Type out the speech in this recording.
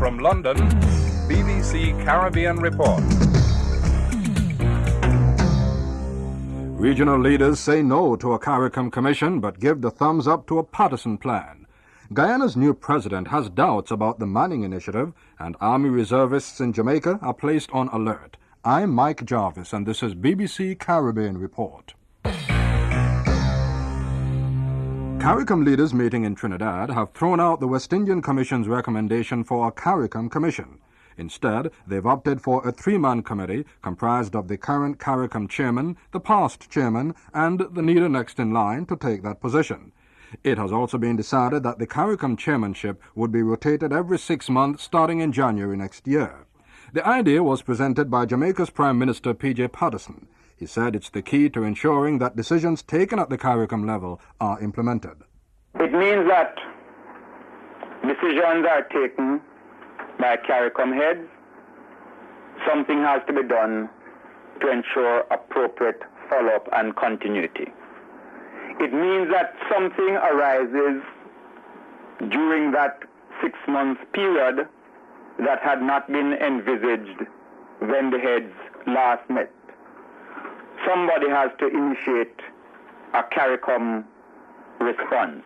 From London, BBC Caribbean Report. Regional leaders say no to a CARICOM commission but give the thumbs up to a partisan plan. Guyana's new president has doubts about the Manning Initiative, and Army reservists in Jamaica are placed on alert. I'm Mike Jarvis, and this is BBC Caribbean Report. CARICOM leaders meeting in Trinidad have thrown out the West Indian Commission's recommendation for a CARICOM commission. Instead, they've opted for a three-man committee comprised of the current CARICOM chairman, the past chairman, and the leader next in line to take that position. It has also been decided that the CARICOM chairmanship would be rotated every 6 months starting in January next year. The idea was presented by Jamaica's Prime Minister P.J. Patterson. He said it's the key to ensuring that decisions taken at the CARICOM level are implemented. It means that decisions are taken by CARICOM heads. Something has to be done to ensure appropriate follow-up and continuity. It means that something arises during that 6-month period that had not been envisaged when the heads last met. Somebody has to initiate a CARICOM response.